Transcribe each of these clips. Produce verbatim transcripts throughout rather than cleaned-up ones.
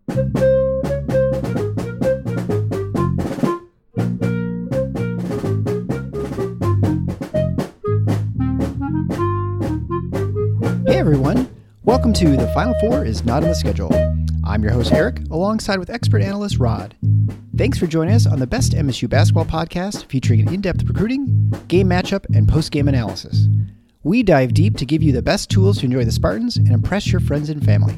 Hey everyone, welcome to The Final Four is Not on the Schedule. I'm your host Eric, alongside with expert analyst Rod. Thanks for joining us on the best M S U basketball podcast featuring in-depth recruiting, game matchup, and post-game analysis. We dive deep to give you the best tools to enjoy the Spartans and impress your friends and family.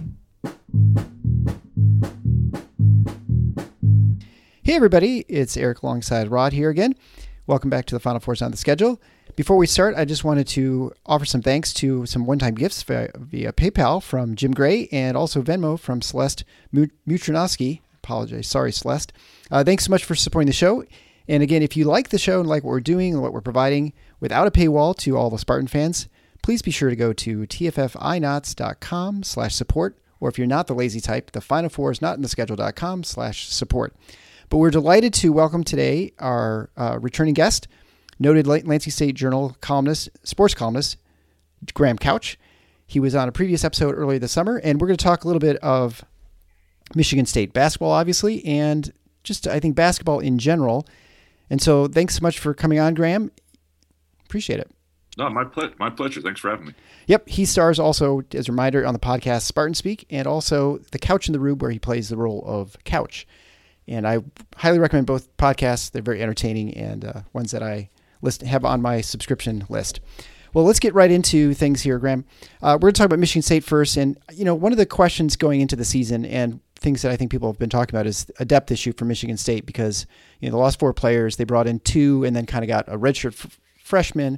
Hey everybody, it's Eric alongside Rod here again. Welcome back to The Final Four is Not on the Schedule. Before we start, I just wanted to offer some thanks to some one-time gifts via, via PayPal from Jim Gray and also Venmo from Celeste Mutranoski. Apologize. Sorry, Celeste. Uh, thanks so much for supporting the show. And again, if you like the show and like what we're doing and what we're providing without a paywall to all the Spartan fans, please be sure to go to tffinots.com slash support. Or if you're not the lazy type, the Final Four is not in the schedule.com slash support. But we're delighted to welcome today our uh, returning guest, noted Lansing State Journal columnist, sports columnist, Graham Couch. He was on a previous episode earlier this summer, and we're going to talk a little bit of Michigan State basketball, obviously, and just, I think, basketball in general. And so thanks so much for coming on, Graham. Appreciate it. No, my, ple- my pleasure. Thanks for having me. Yep. He stars also, as a reminder, on the podcast Spartan Speak, and also The Couch in the Rube, where he plays the role of Couch. And I highly recommend both podcasts. They're very entertaining and uh, ones that I list have on my subscription list. Well, let's get right into things here, Graham. Uh, we're going to talk about Michigan State first. And, you know, one of the questions going into the season and things that I think people have been talking about is a depth issue for Michigan State because, you know, they lost four players. They brought in two and then kind of got a redshirt f- freshman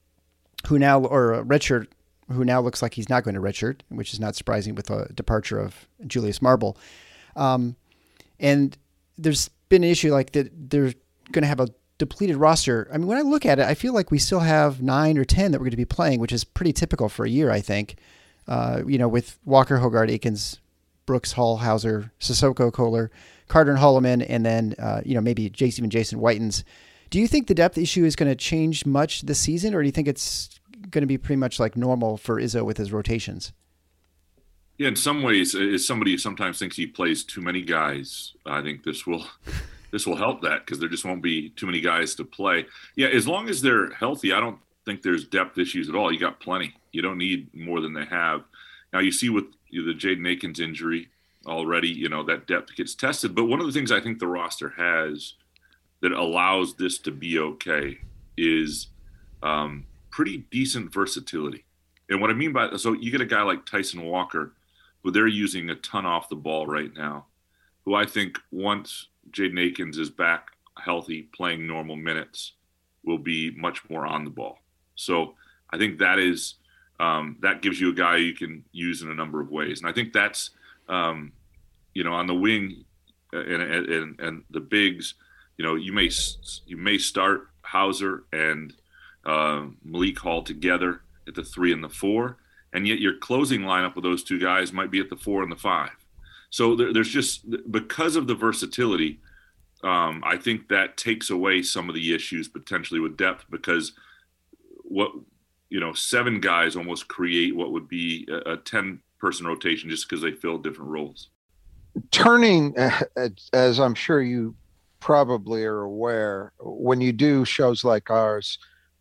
who now, or a redshirt who now looks like he's not going to redshirt, which is not surprising with the departure of Julius Marble. Um, and there's been an issue like that they're going to have a depleted roster. I mean, when I look at it, I feel like we still have nine or ten that we're going to be playing, which is pretty typical for a year, I think. Uh, you know, with Walker, Hoggard, Akins, Brooks, Hall, Hauser, Sissoko, Kohler, Carter, and Holloman, and then, uh, you know, maybe Jason, even Jason Whitens. Do you think the depth issue is going to change much this season, or do you think it's going to be pretty much like normal for Izzo with his rotations? Yeah, in some ways, as somebody who sometimes thinks he plays too many guys, I think this will this will help that because there just won't be too many guys to play. Yeah, as long as they're healthy, I don't think there's depth issues at all. You got plenty. You don't need more than they have. Now, you see with the Jaden Akins injury already, you know, that depth gets tested. But one of the things I think the roster has that allows this to be okay is um, pretty decent versatility. And what I mean by – so you get a guy like Tyson Walker, who they're using a ton off the ball right now, who I think once Jaden Akins is back healthy, playing normal minutes, will be much more on the ball. So I think that is um, that gives you a guy you can use in a number of ways. And I think that's, um, you know, on the wing and, and, and the bigs, you know, you may you may start Hauser and uh, Malik Hall together at the three and the four, and yet your closing lineup with those two guys might be at the four and the five. So there, there's just, because of the versatility, um, I think that takes away some of the issues potentially with depth, because what, you know, seven guys almost create what would be a, a ten-person rotation just because they fill different roles. Turning, as I'm sure you probably are aware, when you do shows like ours,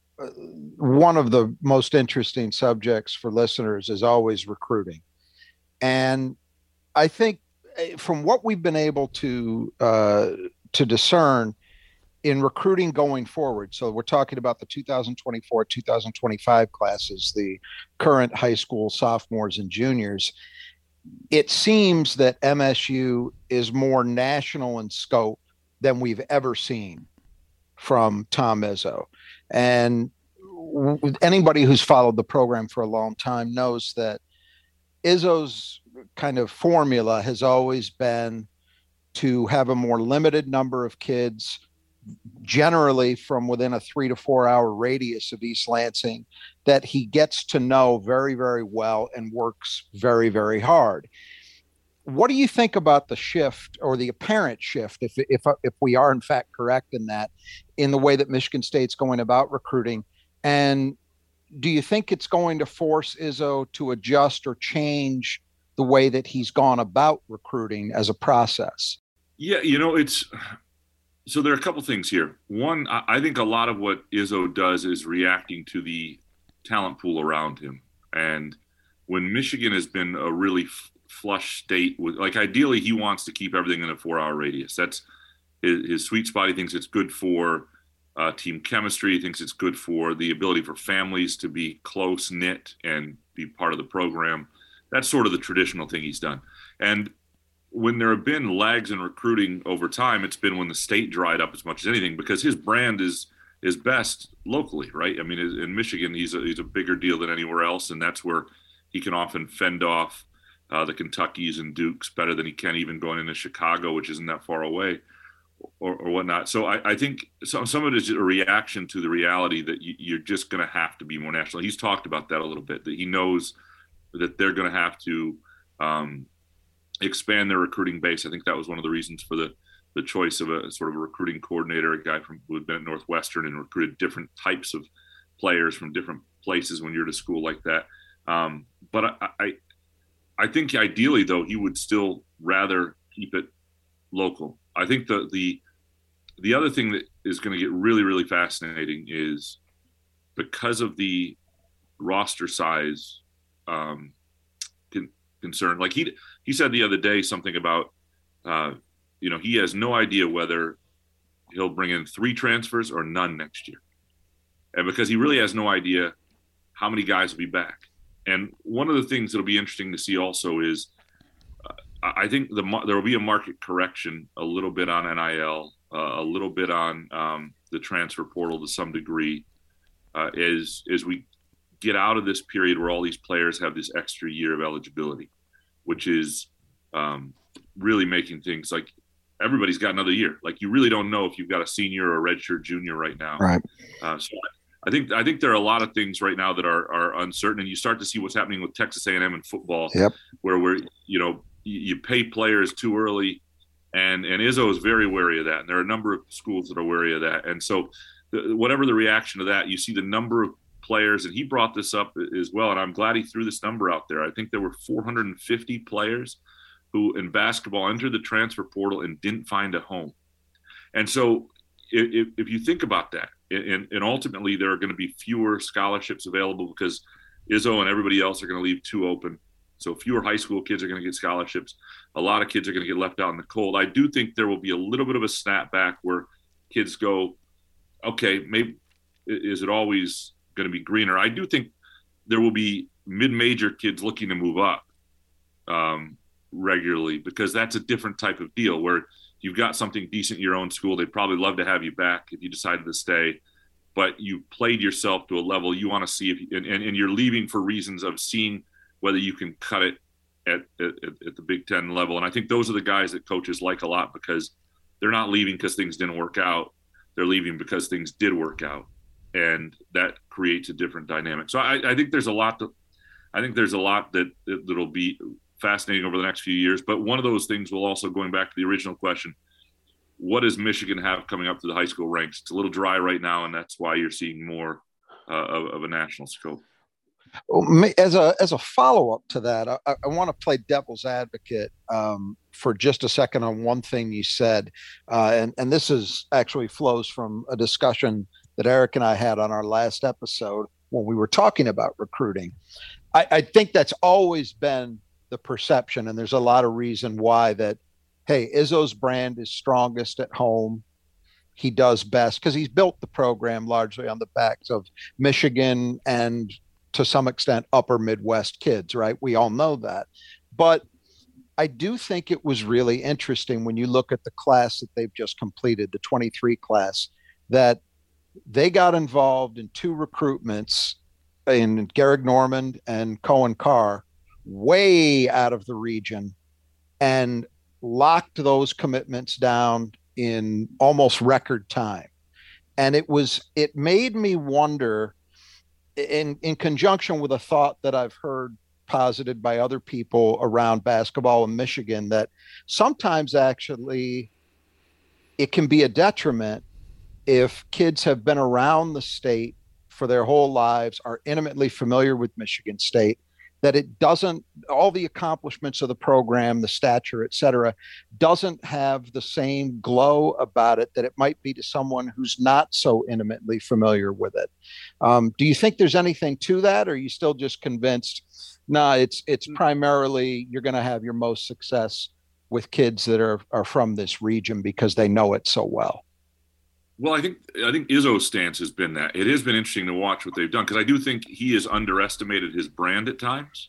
one of the most interesting subjects for listeners is always recruiting. And I think from what we've been able to uh, to discern in recruiting going forward, so we're talking about the two thousand twenty-four, two thousand twenty-five classes, the current high school sophomores and juniors, it seems that M S U is more national in scope than we've ever seen from Tom Izzo. And anybody who's followed the program for a long time knows that Izzo's kind of formula has always been to have a more limited number of kids, generally from within a three to four hour radius of East Lansing, that he gets to know very, very well and works very, very hard. What do you think about the shift, or the apparent shift, if if if we are in fact correct in that, in the way that Michigan State's going about recruiting? And do you think it's going to force Izzo to adjust or change the way that he's gone about recruiting as a process? Yeah, you know, it's so there are a couple things here. One, I think a lot of what Izzo does is reacting to the talent pool around him. And when Michigan has been a really f- flush state with, like, ideally he wants to keep everything in a four hour radius. That's his, his sweet spot. He thinks it's good for uh, team chemistry. He thinks it's good for the ability for families to be close knit and be part of the program. That's sort of the traditional thing he's done. And when there have been lags in recruiting over time, it's been when the state dried up as much as anything, because his brand is is best locally, right? I mean, in Michigan, he's a, he's a bigger deal than anywhere else, and that's where he can often fend off uh, the Kentuckys and Dukes better than he can even going into Chicago, which isn't that far away, or, or whatnot. So I, I think some, some of it is a reaction to the reality that you, you're just going to have to be more national. He's talked about that a little bit, that he knows that they're going to have to um, expand their recruiting base. I think that was one of the reasons for the the choice of a sort of a recruiting coordinator, a guy from who had been at Northwestern and recruited different types of players from different places when you're at a school like that. Um, but I, I, I think ideally though, he would still rather keep it local. I think the, the, the other thing that is going to get really, really fascinating is because of the roster size um, con- concern. Like he, he said the other day something about, uh, you know, he has no idea whether he'll bring in three transfers or none next year. And because he really has no idea how many guys will be back. And one of the things that'll be interesting to see also is uh, I think the there will be a market correction a little bit on N I L, uh, a little bit on um, the transfer portal to some degree, uh, as, as we get out of this period where all these players have this extra year of eligibility, which is um, really making things like, everybody's got another year. Like, you really don't know if you've got a senior or a redshirt junior right now. Right. Uh, so I think I think there are a lot of things right now that are are uncertain, and you start to see what's happening with Texas A and M in football. Yep. Where we're you know you, you pay players too early, and and Izzo is very wary of that, and there are a number of schools that are wary of that. And so, the, whatever the reaction to that, you see the number of players, and he brought this up as well, and I'm glad he threw this number out there. I think there were four hundred fifty players who in basketball entered the transfer portal and didn't find a home. And so if, if you think about that, and, and ultimately there are going to be fewer scholarships available because Izzo and everybody else are going to leave two open. So fewer high school kids are going to get scholarships. A lot of kids are going to get left out in the cold. I do think there will be a little bit of a snapback where kids go, okay, maybe is it always going to be greener? I do think there will be mid-major kids looking to move up. Um, regularly, because that's a different type of deal where you've got something decent in your own school. They'd probably love to have you back if you decided to stay, but you played yourself to a level you want to see if you, and, and, and you're leaving for reasons of seeing whether you can cut it at, at, at the Big Ten level. And I think those are the guys that coaches like a lot, because they're not leaving because things didn't work out. They're leaving because things did work out, and that creates a different dynamic. So I, I think there's a lot to, I think there's a lot that that'll be fascinating over the next few years. But one of those things will also, going back to the original question, what does Michigan have coming up to the high school ranks? It's a little dry right now, and that's why you're seeing more uh, of, of a national scope. Well, as a as a follow-up to that, I, I want to play devil's advocate um, for just a second on one thing you said. Uh, and, and this is actually flows from a discussion that Eric and I had on our last episode when we were talking about recruiting. I, I think that's always been the perception, and there's a lot of reason why, that, hey, Izzo's brand is strongest at home. He does best because he's built the program largely on the backs of Michigan and to some extent upper Midwest kids, right? We all know that. But I do think it was really interesting when you look at the class that they've just completed, the twenty-three class, that they got involved in two recruitments in Garrick Normand and Cohen Carr, way out of the region, and locked those commitments down in almost record time. And it was, it made me wonder, in, in conjunction with a thought that I've heard posited by other people around basketball in Michigan, that sometimes actually it can be a detriment if kids have been around the state for their whole lives, are intimately familiar with Michigan State, that it doesn't, all the accomplishments of the program, the stature, et cetera, doesn't have the same glow about it that it might be to someone who's not so intimately familiar with it. Um, do you think there's anything to that, or are you still just convinced, nah, it's it's primarily you're going to have your most success with kids that are are from this region because they know it so well? Well, I think I think Izzo's stance has been that. It has been interesting to watch what they've done, because I do think he has underestimated his brand at times,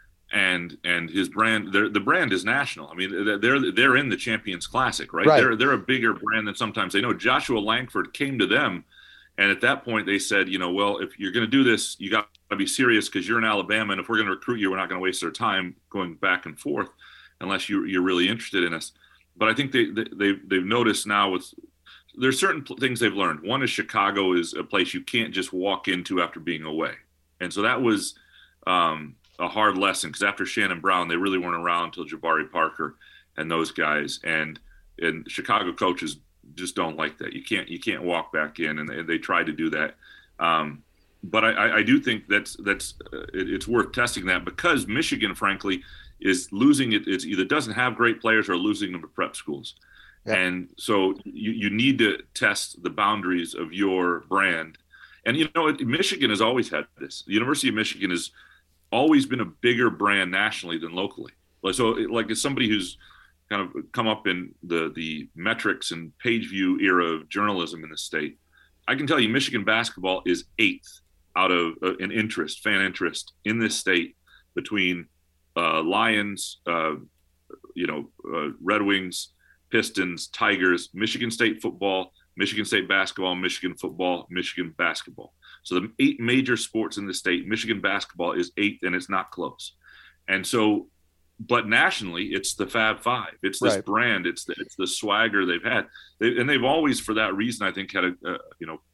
and and his brand, the brand is national. I mean, they're they're in the Champions Classic, right? right? They're they're a bigger brand than sometimes they know. Joshua Langford came to them, and at that point they said, you know, well, if you're going to do this, you got to be serious, because you're in Alabama, and if we're going to recruit you, we're not going to waste our time going back and forth unless you you're really interested in us. But I think they, they they've they've noticed now with. There's certain things they've learned. One is Chicago is a place you can't just walk into after being away. And so that was um, a hard lesson, because after Shannon Brown, they really weren't around until Jabari Parker and those guys. And and Chicago coaches just don't like that. You can't you can't walk back in, and they, they tried to do that. Um, but I, I do think that's that's uh, it, it's worth testing that, because Michigan, frankly, is losing it. It's either doesn't have great players or losing them to prep schools. Yeah. And so you, you need to test the boundaries of your brand. And, you know, Michigan has always had this. The University of Michigan has always been a bigger brand nationally than locally. So, like, as somebody who's kind of come up in the, the metrics and page view era of journalism in the state, I can tell you Michigan basketball is eighth out of uh, an interest, fan interest in this state, between uh, Lions, uh, you know, uh, Red Wings, Pistons, Tigers, Michigan State football, Michigan State basketball, Michigan football, Michigan basketball. So the eight major sports in the state, Michigan basketball is eighth, and it's not close. And so, but nationally, it's the Fab Five. It's this right. brand. It's the, it's the swagger they've had. They, and they've always, for that reason, I think, had a, a you know,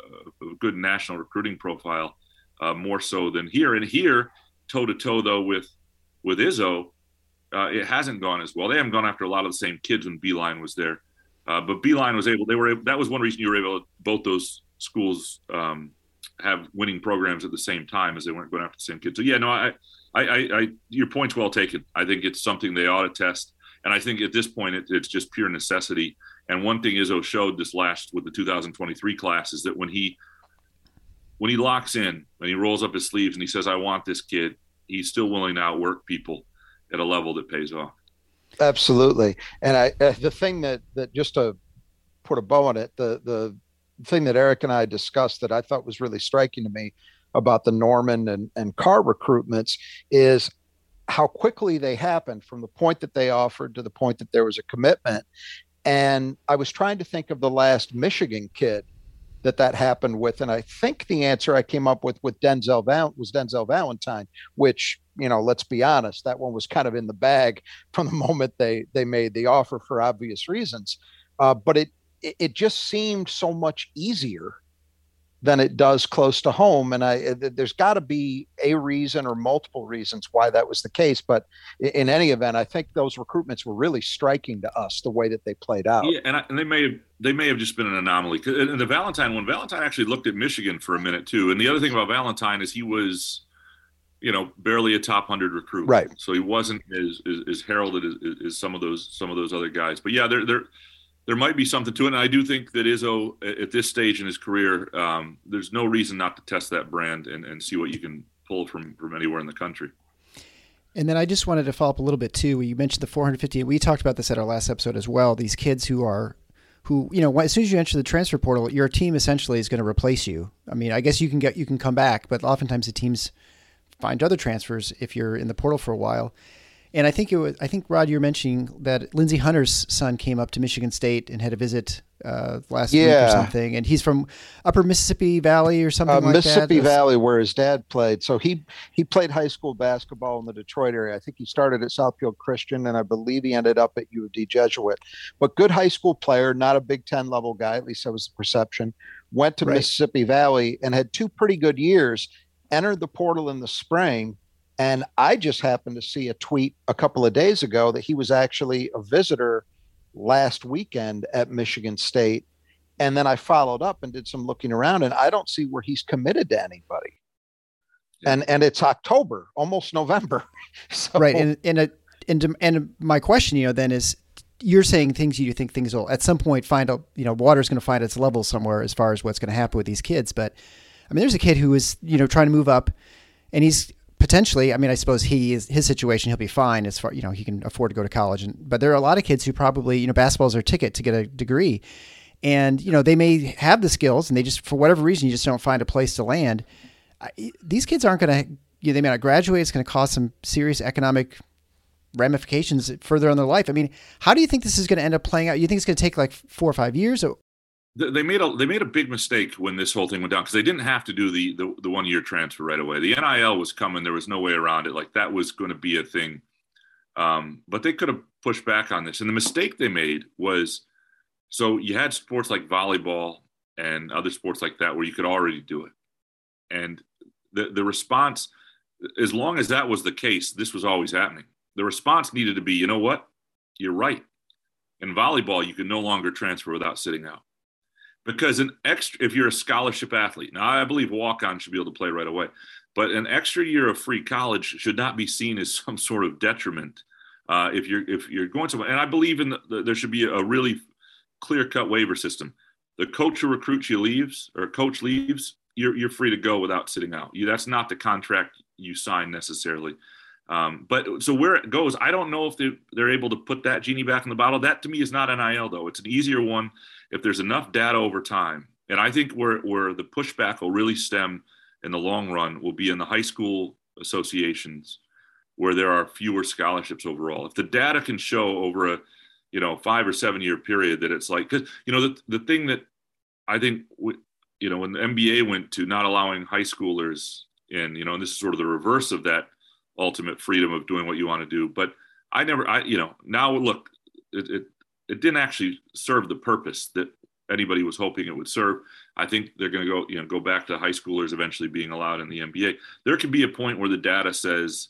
a good national recruiting profile, uh, more so than here. And here, toe-to-toe, though, with, with Izzo, Uh, it hasn't gone as well. They haven't gone after a lot of the same kids when Beeline was there, uh, but Beeline was able. They were. Able, that was one reason you were able to both those schools um, have winning programs at the same time, as they weren't going after the same kids. So yeah, no, I, I, I, I your point's well taken. I think it's something they ought to test, and I think at this point it, it's just pure necessity. And one thing Izzo showed this last with the two thousand twenty-three class is that when he when he locks in, when he rolls up his sleeves and he says, "I want this kid," he's still willing to outwork people at a level that pays off. Absolutely. And I, uh, the thing that, that just to put a bow on it, the, the thing that Eric and I discussed that I thought was really striking to me about the Norman and, and Carr recruitments is how quickly they happened from the point that they offered to the point that there was a commitment. And I was trying to think of the last Michigan kid that that happened with. And I think the answer I came up with with Denzel Val- was Denzel Valentine, which, you know, let's be honest, that one was kind of in the bag from the moment they they made the offer for obvious reasons. Uh, but it it just seemed so much easier than it does close to home. And I there's got to be a reason or multiple reasons why that was the case. But in any event, I think those recruitments were really striking to us, the way that they played out. Yeah, and, I, and they may have they may have just been an anomaly. And the Valentine one, Valentine actually looked at Michigan for a minute too. And the other thing about Valentine is he was, you know, barely a top one hundred recruit. Right. So he wasn't as, as, as heralded as, as some of those some of those other guys. But yeah, there there there might be something to it. And I do think that Izzo, at this stage in his career, um, there's no reason not to test that brand and, and see what you can pull from from anywhere in the country. And then I just wanted to follow up a little bit too. You mentioned the four hundred fifty. We talked about this at our last episode as well. These kids who are, who, you know, as soon as you enter the transfer portal, your team essentially is going to replace you. I mean, I guess you can get, you can come back, but oftentimes the teams find other transfers if you're in the portal for a while. And I think it was, I think, Rod, you're mentioning that Lindsey Hunter's son came up to Michigan State and had a visit uh, last yeah. week or something. And he's from Upper Mississippi Valley or something uh, like Mississippi that. Mississippi Valley, where his dad played. So he, he played high school basketball in the Detroit area. I think he started at Southfield Christian, and I believe he ended up at U of D Jesuit. But good high school player, not a Big Ten level guy, at least that was the perception. Went to right. Mississippi Valley and had two pretty good years, entered the portal in the spring. And I just happened to see a tweet a couple of days ago that he was actually a visitor last weekend at Michigan State. And then I followed up and did some looking around, and I don't see where he's committed to anybody. and and it's October, almost November. So, right. And and a, and and my question, you know, then is, you're saying things you think things will at some point find out, you know, water's going to find its level somewhere as far as what's going to happen with these kids. But I mean, there's a kid who is, you know, trying to move up, and he's potentially, I mean, I suppose he is, his situation, he'll be fine as far, you know, he can afford to go to college. And, but there are a lot of kids who probably, you know, basketball's their ticket to get a degree. And, you know, they may have the skills and they just, for whatever reason, you just don't find a place to land. I, these kids aren't going to, you know, they may not graduate. It's going to cause some serious economic ramifications further on their life. I mean, how do you think this is going to end up playing out? You think it's going to take like four or five years? Or? They made a they made a big mistake when this whole thing went down, because they didn't have to do the, the the one year transfer right away. The N I L was coming; there was no way around it. Like, that was going to be a thing. Um, but they could have pushed back on this. And the mistake they made was, so you had sports like volleyball and other sports like that where you could already do it, and the the response, as long as that was the case, this was always happening. The response needed to be, you know what, you're right. In volleyball, you can no longer transfer without sitting out. Because an extra, if you're a scholarship athlete, now I believe walk-on should be able to play right away, but an extra year of free college should not be seen as some sort of detriment. Uh, if you're if you're going somewhere, and I believe in the, the, there should be a really clear-cut waiver system. The coach who recruits you leaves, or a coach leaves, you're you're free to go without sitting out. You, that's not the contract you sign necessarily. Um, but so where it goes, I don't know if they, they're able to put that genie back in the bottle. That to me is not N I L, though. It's an easier one if there's enough data over time. And I think where, where the pushback will really stem in the long run will be in the high school associations, where there are fewer scholarships overall. If the data can show over a, you know, five or seven year period that it's like, cause you know, the, the thing that I think, you know, when the N B A went to not allowing high schoolers in, you know, and this is sort of the reverse of that ultimate freedom of doing what you want to do. But I never, I, you know, now look, it, it, it didn't actually serve the purpose that anybody was hoping it would serve. I think they're going to go, you know, go back to high schoolers eventually being allowed in the N B A. There can be a point where the data says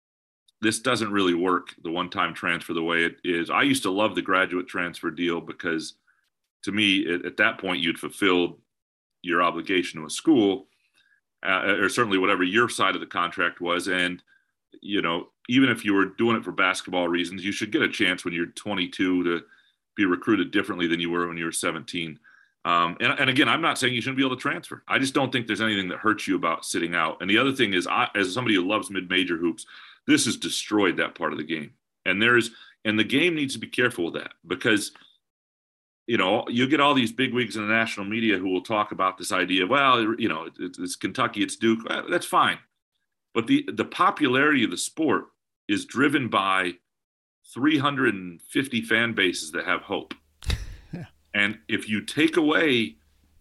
this doesn't really work, the one-time transfer the way it is. I used to love the graduate transfer deal because to me, it, at that point, you'd fulfilled your obligation to a school, uh, or certainly whatever your side of the contract was. And you know, even if you were doing it for basketball reasons, you should get a chance when you're twenty-two to be recruited differently than you were when you were seventeen. Um, and, and again, I'm not saying you shouldn't be able to transfer. I just don't think there's anything that hurts you about sitting out. And the other thing is, I, as somebody who loves mid-major hoops, this has destroyed that part of the game. And there's, and the game needs to be careful with that, because, you know, you get all these bigwigs in the national media who will talk about this idea of, well, you know, it's, it's Kentucky, it's Duke. Well, that's fine. But the, the popularity of the sport is driven by three hundred fifty fan bases that have hope. Yeah. And if you take away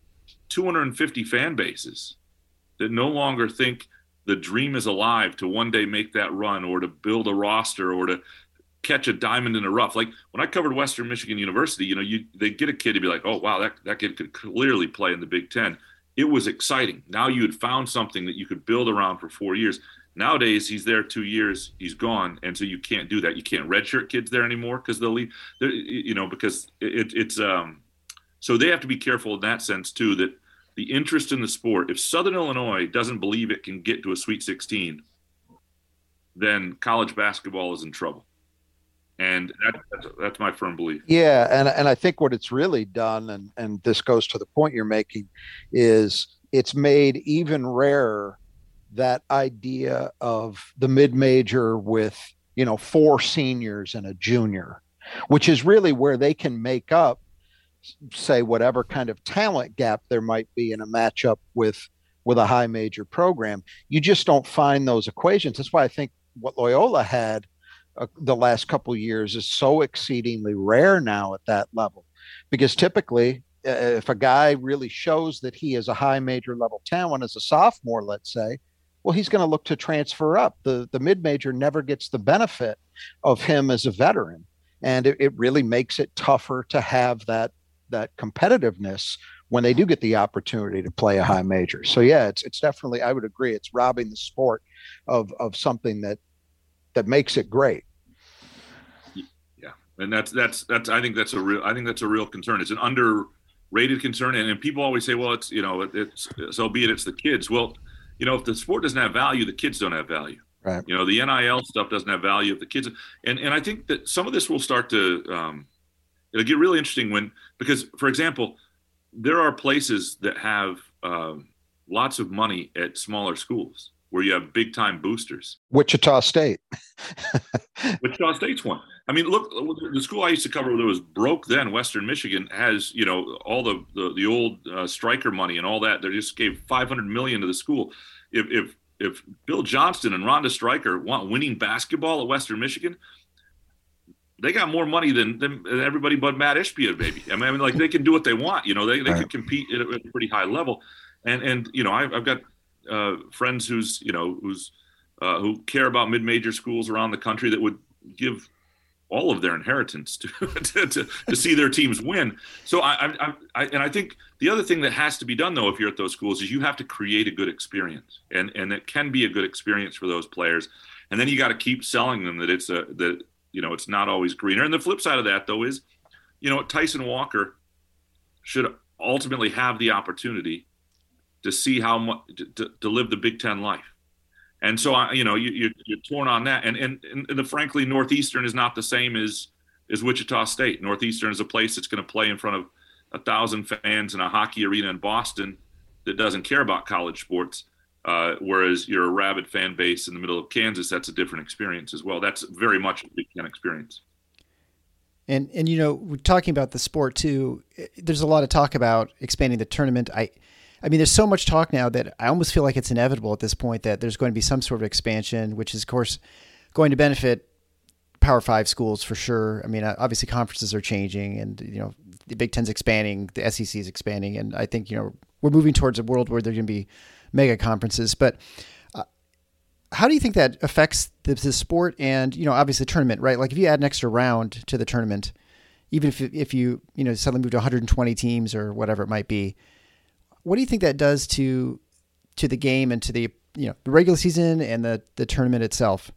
two hundred fifty fan bases that no longer think the dream is alive to one day make that run, or to build a roster, or to catch a diamond in the rough. Like when I covered Western Michigan University, you know, you they get a kid to be like, oh, wow, that, that kid could clearly play in the Big Ten. It was exciting. Now you had found something that you could build around for four years. Nowadays, he's there two years, he's gone, and so you can't do that. You can't redshirt kids there anymore because they'll leave. You know, because it, it's um. So they have to be careful in that sense too. That the interest in the sport. If Southern Illinois doesn't believe it can get to a Sweet sixteen, then college basketball is in trouble, and that, that's, that's my firm belief. Yeah, and and I think what it's really done, and and this goes to the point you're making, is it's made even rarer that idea of the mid-major with, you know, four seniors and a junior, which is really where they can make up, say, whatever kind of talent gap there might be in a matchup with with a high major program. You just don't find those equations. That's why I think what Loyola had uh, the last couple of years is so exceedingly rare now at that level, because typically uh, if a guy really shows that he is a high major level talent as a sophomore, let's say, well, he's going to look to transfer up. The the mid-major never gets the benefit of him as a veteran. And it, it really makes it tougher to have that that competitiveness when they do get the opportunity to play a high major. So yeah, it's it's definitely, I would agree, it's robbing the sport of of something that that makes it great. Yeah. And that's that's that's I think that's a real I think that's a real concern. It's an underrated concern. And, and people always say, well, it's, you know, it, it's so be it, it's the kids. Well, you know, if the sport doesn't have value, the kids don't have value. Right. You know, the N I L stuff doesn't have value if the kids, and, and I think that some of this will start to, um, it'll get really interesting when, because for example, there are places that have um, lots of money at smaller schools where you have big time boosters. Wichita State. Wichita State's one. I mean, look, the school I used to cover that was broke then, Western Michigan, has, you know, all the, the, the old uh, striker money and all that. They just gave five hundred million dollars to the school. If, if, if Bill Johnston and Rhonda Stryker want winning basketball at Western Michigan, they got more money than, than everybody but Matt Ishbia, baby. I mean, I mean, like they can do what they want. You know, they, they right. can compete at a, at a pretty high level. And, and you know, I've, I've got uh, friends who's, you know, who's, uh, who care about mid-major schools around the country that would give all of their inheritance to, to, to, to see their teams win. So I, I, I, and I think the other thing that has to be done though, if you're at those schools, is you have to create a good experience, and, and it can be a good experience for those players. And then you got to keep selling them that it's a, that, you know, it's not always greener. And the flip side of that though is, you know, Tyson Walker should ultimately have the opportunity to see how much to, to live the Big Ten life. And so, I, you know, you, you, you're torn on that. And, and, and the, frankly, Northeastern is not the same as, as Wichita State. Northeastern is a place that's going to play in front of a thousand fans in a hockey arena in Boston that doesn't care about college sports. Uh, whereas you're a rabid fan base in the middle of Kansas, that's a different experience as well. That's very much a Big Ten experience. And, and, you know, we're talking about the sport too. There's a lot of talk about expanding the tournament. I, I mean, there's so much talk now that I almost feel like it's inevitable at this point that there's going to be some sort of expansion, which is, of course, going to benefit Power Five schools for sure. I mean, obviously conferences are changing, and, you know, the Big Ten's expanding, the S E C is expanding, and I think, you know, we're moving towards a world where there's going to be mega conferences. But uh, how do you think that affects the, the sport and, you know, obviously the tournament, right? Like if you add an extra round to the tournament, even if if you, you know, suddenly move to one hundred twenty teams or whatever it might be, what do you think that does to to the game and to the, you know, the regular season and the, the tournament itself?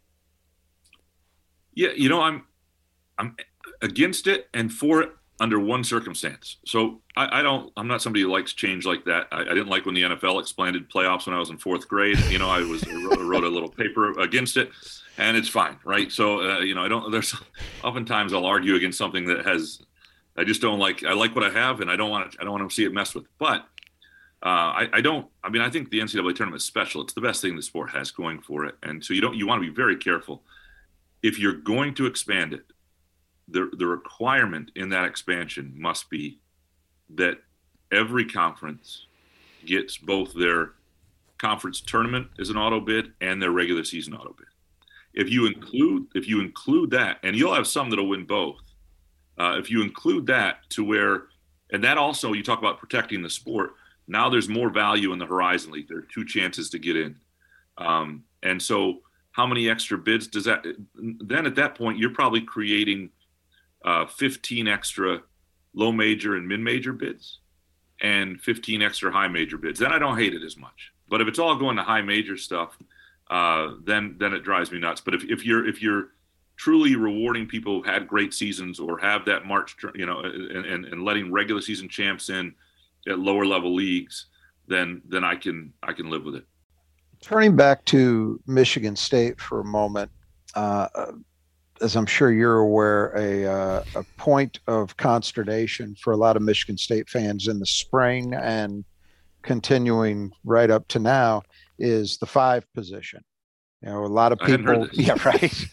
Yeah, you know, I'm I'm against it and for it under one circumstance. So I, I don't I'm not somebody who likes change like that. I, I didn't like when the N F L expanded playoffs when I was in fourth grade. You know, I was I wrote, wrote a little paper against it, and it's fine, right? So uh, you know, I don't. There's oftentimes I'll argue against something that has I just don't like. I like what I have, and I don't want to. I don't want to see it messed with. But Uh, I, I don't, I mean, I think the N C double A tournament is special. It's the best thing the sport has going for it. And so you don't, you want to be very careful. If you're going to expand it, the, the requirement in that expansion must be that every conference gets both their conference tournament as an auto bid and their regular season auto bid. If you include, if you include that, and you'll have some that'll win both. Uh, if you include that to where, and that also, you talk about protecting the sport. Now there's more value in the Horizon League. There are two chances to get in. Um, and so how many extra bids does that – then at that point, you're probably creating uh, fifteen extra low major and mid-major bids and fifteen extra high major bids. Then I don't hate it as much. But if it's all going to high major stuff, uh, then then it drives me nuts. But if, if you're if you're truly rewarding people who've had great seasons or have that March – you know, and, and, and letting regular season champs in – at lower level leagues, then then I can I can live with it. Turning back to Michigan State for a moment, uh, as I'm sure you're aware, a uh, a point of consternation for a lot of Michigan State fans in the spring and continuing right up to now is the five position. You know, a lot of people, yeah, right,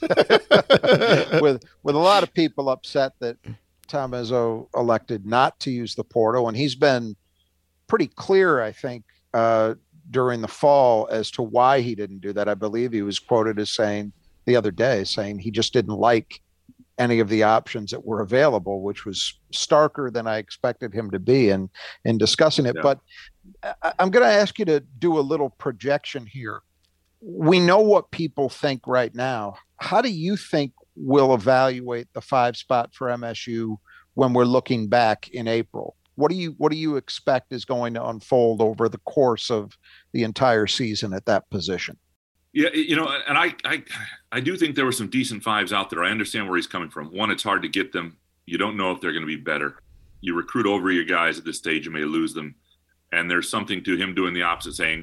with with a lot of people upset that Tom Izzo elected not to use the portal, and he's been pretty clear, I think, uh, during the fall as to why he didn't do that. I believe he was quoted as saying the other day, saying he just didn't like any of the options that were available, which was starker than I expected him to be in, in discussing it. Yeah. But I, I'm going to ask you to do a little projection here. We know what people think right now. How do you think we'll evaluate the five spot for M S U when we're looking back in April? What do you what do you expect is going to unfold over the course of the entire season at that position? Yeah, you know, and I I I do think there were some decent fives out there. I understand where he's coming from. One, it's hard to get them. You don't know if they're going to be better. You recruit over your guys at this stage, you may lose them. And there's something to him doing the opposite, saying,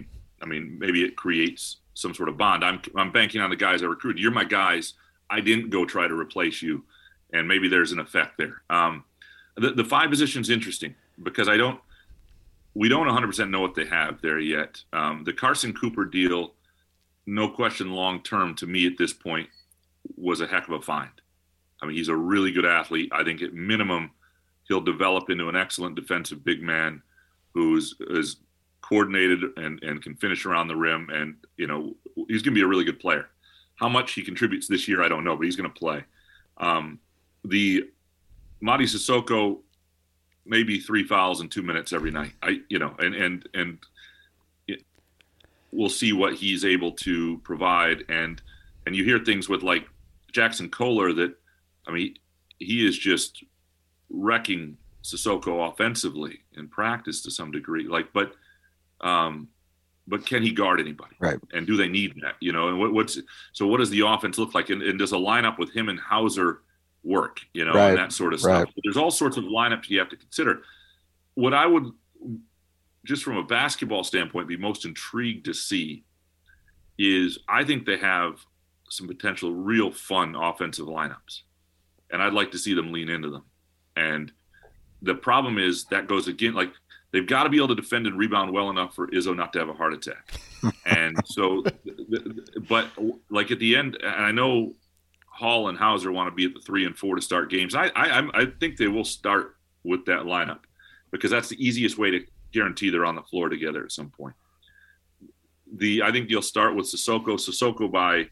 I mean, maybe it creates some sort of bond. I'm I'm banking on the guys I recruited. You're my guys. I didn't go try to replace you, and maybe there's an effect there. Um, the the five position is interesting because I don't we don't one hundred percent know what they have there yet. Um, the Carson Cooper deal, no question, long term to me at this point was a heck of a find. I mean, he's a really good athlete. I think at minimum he'll develop into an excellent defensive big man who's is coordinated and, and can finish around the rim. And, you know, he's going to be a really good player. How much he contributes this year, I don't know, but he's going to play. Um, the Mady Sissoko, maybe three fouls in two minutes every night. I, you know, and, and, and it, we'll see what he's able to provide. And, and you hear things with like Jackson Kohler that, I mean, he is just wrecking Sissoko offensively in practice to some degree. Like, but, um, but can he guard anybody? Right. And do they need that? You know, and what, what's so? What does the offense look like? And, and does a lineup with him and Hauser work? You know, right. and that sort of stuff. Right. There's all sorts of lineups you have to consider. What I would, just from a basketball standpoint, be most intrigued to see is I think they have some potential real fun offensive lineups, and I'd like to see them lean into them. And the problem is that goes again, like they've got to be able to defend and rebound well enough for Izzo not to have a heart attack. And so, but like at the end, and I know Hall and Hauser want to be at the three and four to start games. I, I, I think they will start with that lineup because that's the easiest way to guarantee they're on the floor together at some point. The, I think you'll start with Sissoko. Sissoko by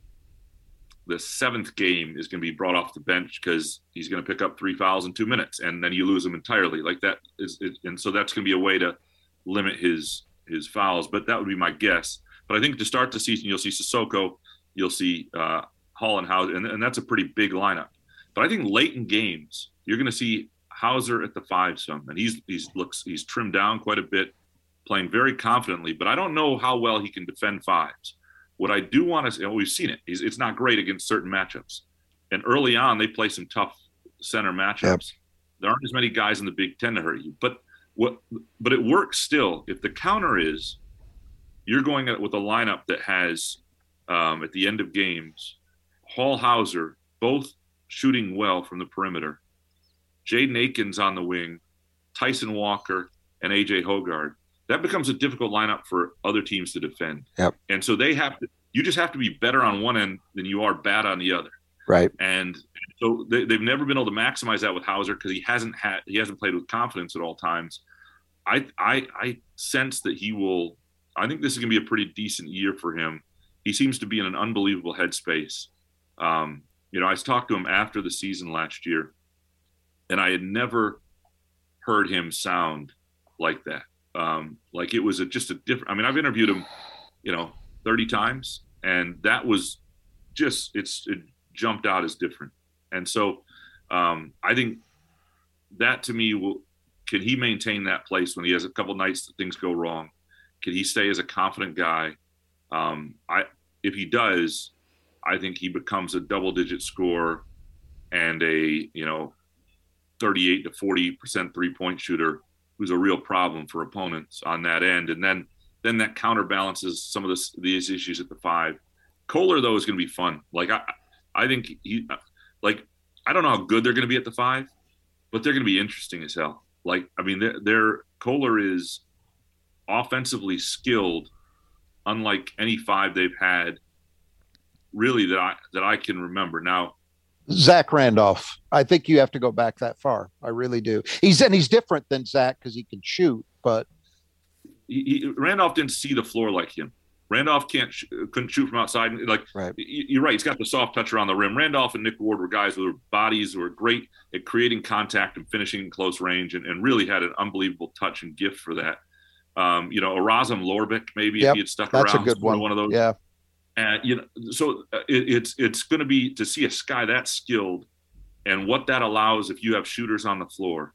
the seventh game is going to be brought off the bench because he's going to pick up three fouls in two minutes, and then you lose him entirely. Like that is, it, and so that's going to be a way to limit his his fouls. But that would be my guess. But I think to start the season, you'll see Sissoko, you'll see uh, Hall and Hauser, and, and that's a pretty big lineup. But I think late in games, you're going to see Hauser at the five some, and he's he's looks he's trimmed down quite a bit, playing very confidently. But I don't know how well he can defend fives. What I do want to say, oh, we've seen it. It's not great against certain matchups. And early on, they play some tough center matchups. Yep. There aren't as many guys in the Big Ten to hurt you. But what? But it works still. If the counter is you're going with a lineup that has, um, at the end of games, Hall, Hauser, both shooting well from the perimeter, Jaden Akins on the wing, Tyson Walker, and A J Hoggard. That becomes a difficult lineup for other teams to defend. Yep. And so they have to, you just have to be better on one end than you are bad on the other. Right. And so they, they've never been able to maximize that with Hauser because he hasn't had, he hasn't played with confidence at all times. I, I, I sense that he will, I think this is going to be a pretty decent year for him. He seems to be in an unbelievable headspace. Um, you know, I talked to him after the season last year, and I had never heard him sound like that. Um, like it was a, just a different, I mean, I've interviewed him, you know, thirty times, and that was just, it's, it jumped out as different. And so um, I think that to me will, can he maintain that place when he has a couple nights that things go wrong? Can he stay as a confident guy? Um, I, if he does, I think he becomes a double digit scorer and a, you know, thirty-eight to forty percent three point shooter who's a real problem for opponents on that end. And then, then that counterbalances some of this, these issues at the five. Kohler, though, is going to be fun. Like, I, I think he, like, I don't know how good they're going to be at the five, but they're going to be interesting as hell. Like, I mean, they're, they're Kohler is offensively skilled, unlike any five they've had really that I, that I can remember. Now, Zach Randolph. I think you have to go back that far. I really do. He's and he's different than Zach because he can shoot, but he, he, Randolph didn't see the floor like him. Randolph can't sh- couldn't shoot from outside. Like right. You're right. He's got the soft touch around the rim. Randolph and Nick Ward were guys with bodies who were great at creating contact and finishing in close range, and, and really had an unbelievable touch and gift for that. Um, you know, Erasm Lorbeck, maybe yep. if he had stuck That's around, a good one. one of those. Yeah. And you know, so it, it's it's going to be to see a guy that skilled, and what that allows if you have shooters on the floor,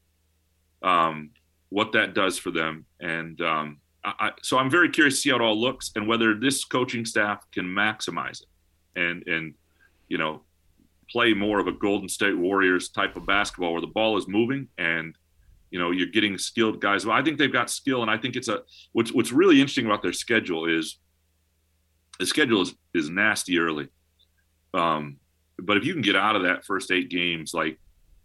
um, what that does for them. And um, I, I, so I'm very curious to see how it all looks and whether this coaching staff can maximize it, and and you know, play more of a Golden State Warriors type of basketball where the ball is moving and You know, you're getting skilled guys. Well, I think they've got skill, and I think it's a what's what's really interesting about their schedule is the schedule is is nasty early. Um, but if you can get out of that first eight games like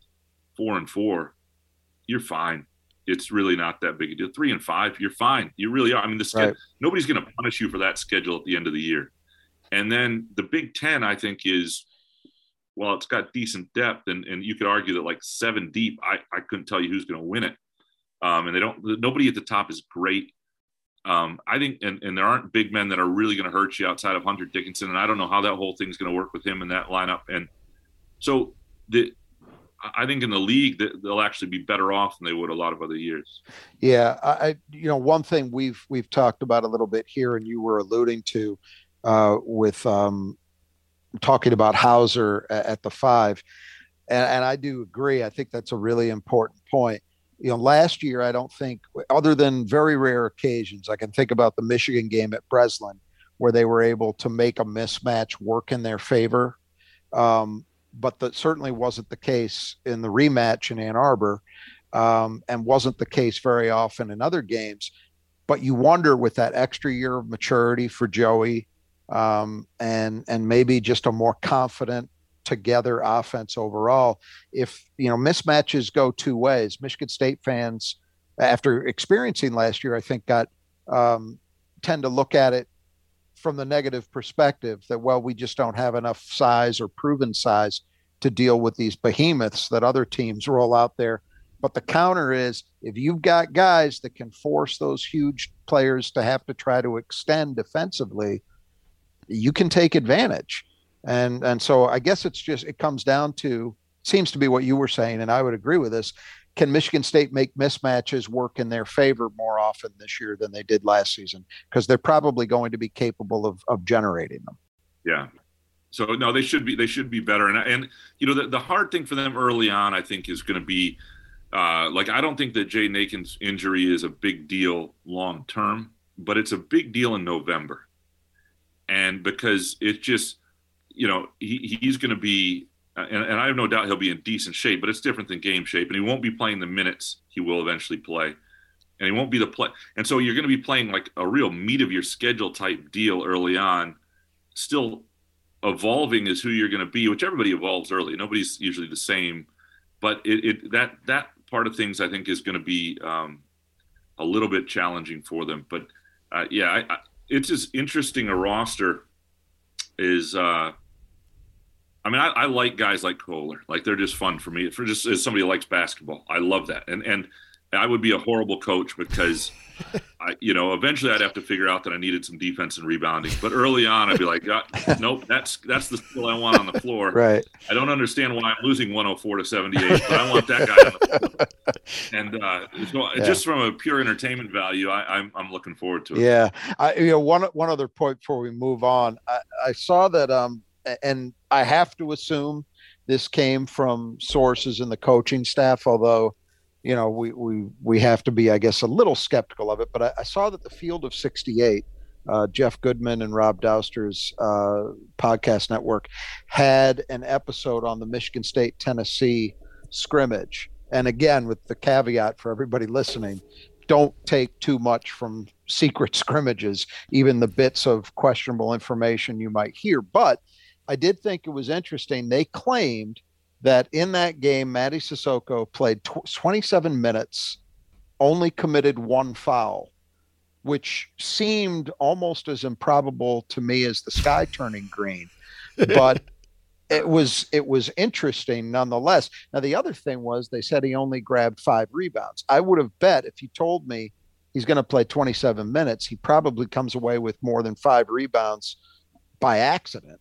four and four, you're fine. It's really not that big a deal. Three and five, you're fine. You really are. I mean, the schedule, right. Nobody's going to punish you for that schedule at the end of the year. And then the Big Ten, I think, is well, it's got decent depth, and, and you could argue that like seven deep, I, I couldn't tell you who's going to win it. Um, and they don't. Nobody at the top is great. Um, I think, and, and there aren't big men that are really going to hurt you outside of Hunter Dickinson, and I don't know how that whole thing's going to work with him in that lineup. And so, the I think in the league that they'll actually be better off than they would a lot of other years. Yeah, I you know one thing we've we've talked about a little bit here, and you were alluding to uh, with um, talking about Hauser at the five, and, and I do agree. I think that's a really important point. You know, last year, I don't think, other than very rare occasions, I can think about the Michigan game at Breslin, where they were able to make a mismatch work in their favor. Um, but that certainly wasn't the case in the rematch in Ann Arbor, um, and wasn't the case very often in other games. But you wonder, with that extra year of maturity for Joey, um, and and maybe just a more confident together offense overall, if you know mismatches go two ways. Michigan State fans, after experiencing last year, I think got um, tend to look at it from the negative perspective that, well, we just don't have enough size or proven size to deal with these behemoths that other teams roll out there. But the counter is, if you've got guys that can force those huge players to have to try to extend defensively, you can take advantage. And and so I guess it's just, it comes down to, seems to be what you were saying, and I would agree with this. Can Michigan State make mismatches work in their favor more often this year than they did last season? Because they're probably going to be capable of of generating them. Yeah. So no, they should be they should be better. And and you know the, the hard thing for them early on, I think, is going to be uh, like I don't think that Jaden Akins' injury is a big deal long term, but it's a big deal in November, and because it's just. You know, he, he's going to be, uh, and, and I have no doubt he'll be in decent shape, but it's different than game shape. And he won't be playing the minutes he will eventually play. And he won't be the play. And so you're going to be playing like a real meat of your schedule type deal early on, still evolving as who you're going to be, which everybody evolves early. Nobody's usually the same. But it, it that that part of things, I think, is going to be um, a little bit challenging for them. But, uh, yeah, I, I, it's as interesting a roster is uh, – I mean, I, I like guys like Kohler. Like, they're just fun for me. For just as somebody who likes basketball, I love that. And and I would be a horrible coach because, I, you know, eventually I'd have to figure out that I needed some defense and rebounding. But early on, I'd be like, God, nope, that's that's the skill I want on the floor. Right. I don't understand why I'm losing one oh four to seventy-eight, but I want that guy on the floor. And uh, so yeah. Just from a pure entertainment value, I, I'm I'm looking forward to it. Yeah. I, you know, one one other point before we move on, I, I saw that um. And I have to assume this came from sources in the coaching staff, although, you know, we we we have to be, I guess, a little skeptical of it. But I, I saw that the Field of sixty-eight, uh, Jeff Goodman and Rob Douster's uh, podcast network, had an episode on the Michigan State Tennessee scrimmage. And again, with the caveat for everybody listening, don't take too much from secret scrimmages, even the bits of questionable information you might hear. But I did think it was interesting. They claimed that in that game, Mady Sissoko played tw- twenty-seven minutes, only committed one foul, which seemed almost as improbable to me as the sky turning green. But it was it was interesting nonetheless. Now, the other thing was they said he only grabbed five rebounds. I would have bet if you told me he's going to play twenty-seven minutes, he probably comes away with more than five rebounds by accident.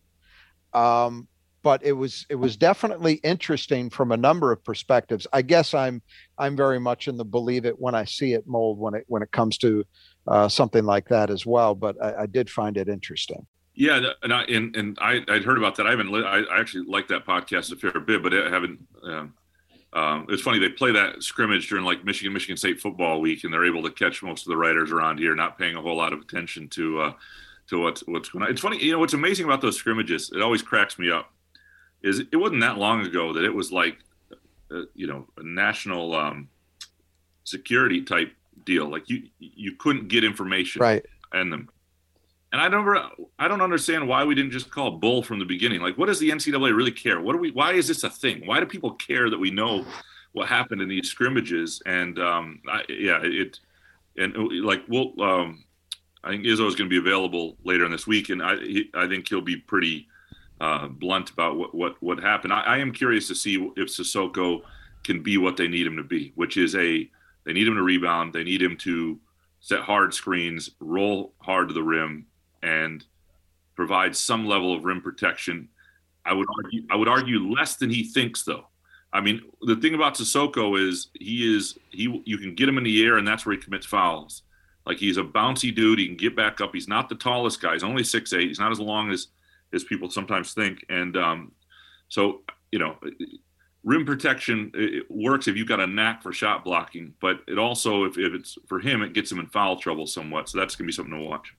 Um, but it was it was definitely interesting from a number of perspectives. I guess I'm I'm very much in the believe it when I see it mold when it when it comes to uh, something like that as well. But I, I did find it interesting. Yeah, and I and, and I I'd heard about that. I haven't. I, I actually like that podcast a fair bit, but I haven't. Um, um, it's funny they play that scrimmage during like Michigan Michigan State football week, and they're able to catch most of the writers around here not paying a whole lot of attention to. Uh, to what's, what's going on. It's funny, you know, what's amazing about those scrimmages, it always cracks me up, is it wasn't that long ago that it was like, uh, you know, a national, um, security type deal. Like you, you couldn't get information right. in them. And I don't, I don't understand why we didn't just call bull from the beginning. Like, what does the N C double A really care? What do we? Why is this a thing? Why do people care that we know what happened in these scrimmages? And um, I, yeah, it and like we'll. Um, I think Izzo is going to be available later in this week, and I he, I think he'll be pretty uh, blunt about what what what happened. I, I am curious to see if Sissoko can be what they need him to be, which is a they need him to rebound, they need him to set hard screens, roll hard to the rim, and provide some level of rim protection. I would argue, I would argue less than he thinks, though. I mean, the thing about Sissoko is he is he. You can get him in the air, and that's where he commits fouls. Like he's a bouncy dude. He can get back up. He's not the tallest guy. He's only six eight. He's not as long as as people sometimes think. And um, so, you know, rim protection it works if you've got a knack for shot blocking. But it also, if, if it's for him, it gets him in foul trouble somewhat. So that's going to be something to watch.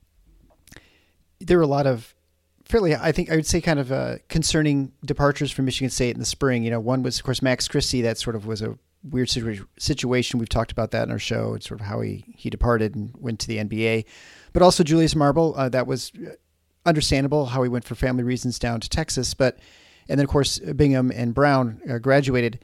There were a lot of fairly, I think I would say kind of uh, concerning departures from Michigan State in the spring. You know, one was, of course, Max Christie. That sort of was a weird situa- situation. We've talked about that in our show. It's sort of how he, he departed and went to the N B A. But also Julius Marble. Uh, that was understandable how he went for family reasons down to Texas. But and then, of course, Bingham and Brown uh, graduated.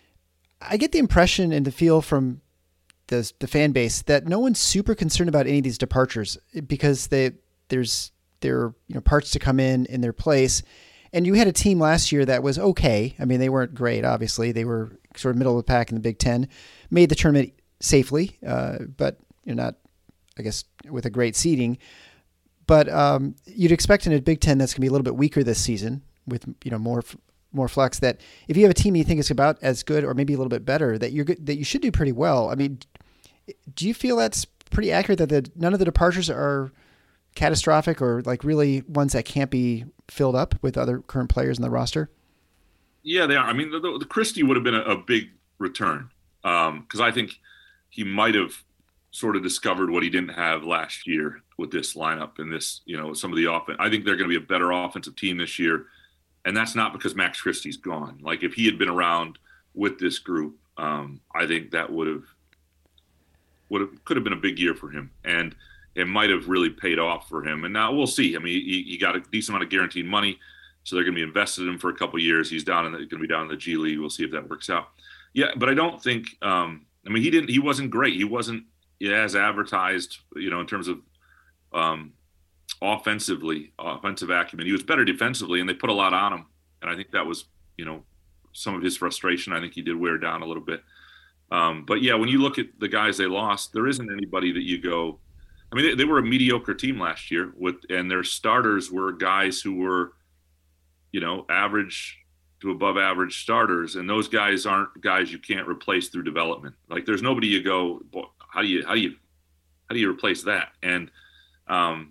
I get the impression and the feel from the the fan base that no one's super concerned about any of these departures because they there's there are you know parts to come in in their place. And you had a team last year that was okay. I mean, they weren't great, obviously. They were sort of middle of the pack in the Big Ten, made the tournament safely, uh, but you're not, I guess, with a great seeding. But um, you'd expect in a Big Ten that's going to be a little bit weaker this season with you know more more flex. That if you have a team you think is about as good or maybe a little bit better, that you're good, that you should do pretty well. I mean, do you feel that's pretty accurate that the, none of the departures are catastrophic or like really ones that can't be filled up with other current players in the roster? Yeah, they are. I mean, the, the Christie would have been a, a big return because um, I think he might have sort of discovered what he didn't have last year with this lineup and this, you know, some of the offense. I think they're going to be a better offensive team this year, and that's not because Max Christie's gone. Like if he had been around with this group, um, I think that would have would have could have been a big year for him, and it might have really paid off for him. And now we'll see. I mean, he, he got a decent amount of guaranteed money, so they're going to be invested in him for a couple of years. He's down in the, going to be down in the G League. We'll see if that works out. Yeah, but I don't think. Um, I mean, he didn't. He wasn't great. He wasn't as advertised, you know, in terms of um, offensively, offensive acumen. He was better defensively, and they put a lot on him. And I think that was, you know, some of his frustration. I think he did wear down a little bit. Um, but yeah, when you look at the guys they lost, there isn't anybody that you go. I mean, they, they were a mediocre team last year with, and their starters were guys who were, you know, average to above average starters. And those guys aren't guys you can't replace through development. Like there's nobody you go, boy, how do you, how do you, how do you replace that? And, um,